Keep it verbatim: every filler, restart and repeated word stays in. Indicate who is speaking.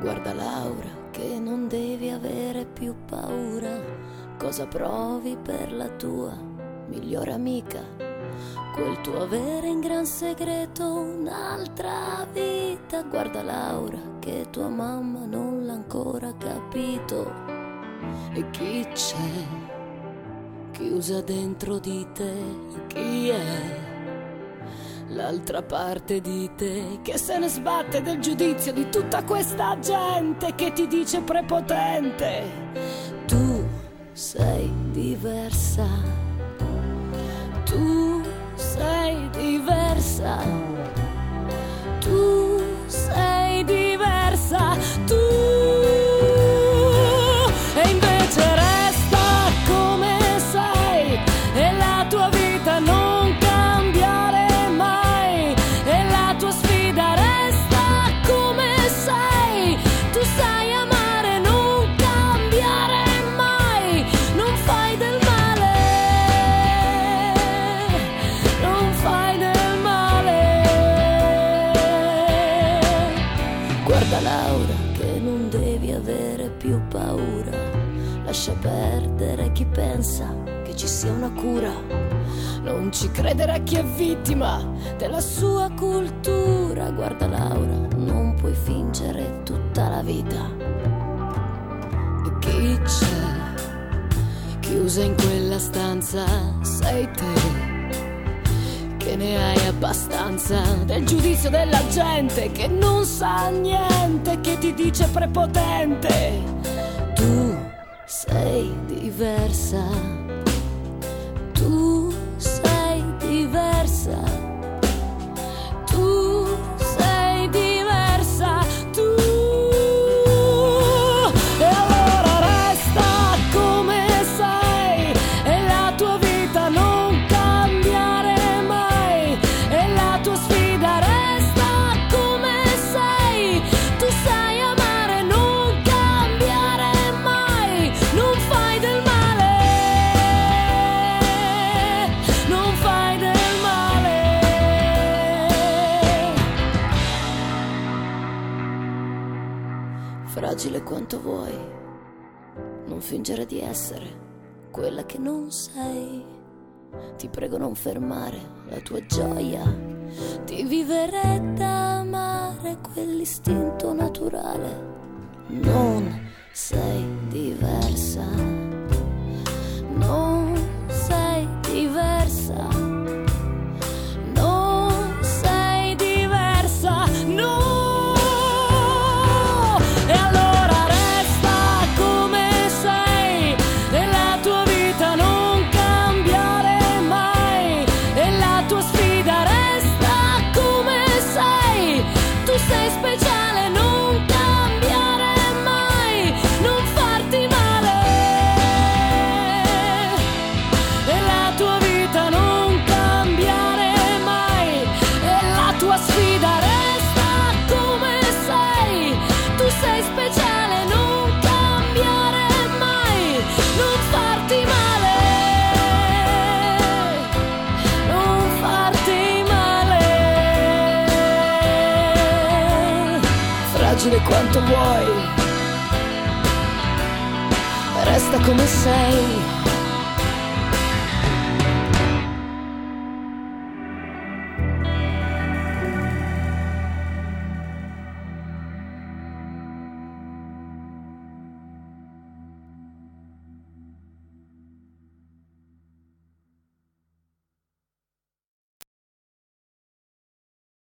Speaker 1: Guarda Laura, che non devi avere più paura. Cosa provi per la tua migliore amica? Quel tuo avere in gran segreto un'altra vita. Guarda Laura, che tua mamma non l'ha ancora capito. E chi c'è chiusa dentro di te? Chi è l'altra parte di te che se ne sbatte del giudizio di tutta questa gente che ti dice prepotente? Tu sei diversa, tu sei diversa, tu sei diversa, tu e invece resta come sei e la tua vita non cambiare mai e la tua sfida resta come sei. Tu sai amare, non cambiare mai, non fai del male, non fai del male. Guarda Laura, che non devi avere più paura. Lascia perdere chi pensa che ci sia una cura. Non ci credere a chi è vittima della sua cultura. Guarda Laura, non puoi fingere tutta la vita. E chi c'è chiusa in quella stanza? Sei te, che ne hai abbastanza del giudizio della gente che non sa niente, che ti dice prepotente. Tu sei diversa, tu sei diversa, tu sei diversa, tu. E allora resta come sei e la tua vita non cambiare mai e la tua sfida resta come sei. Tu sai amare, non cambiare mai, non fai del male, non fai del male. Fragile quanto vuoi, non fingere di essere quella che non sei. Ti prego non fermare la tua gioia di vivere e d'amare quell'istinto naturale. Non sei diversa, non sei diversa, non sei diversa, no. E allora resta come sei e la tua vita non cambiare mai e la tua sfida resta come sei. Tu sei speciale, non cambiare mai, non farti male e la tua vita non cambiare mai e la tua sfida resta come sei. Tu sei speciale, non cambiare mai, non farti male, non farti male. Fragile quanto vuoi, resta come sei.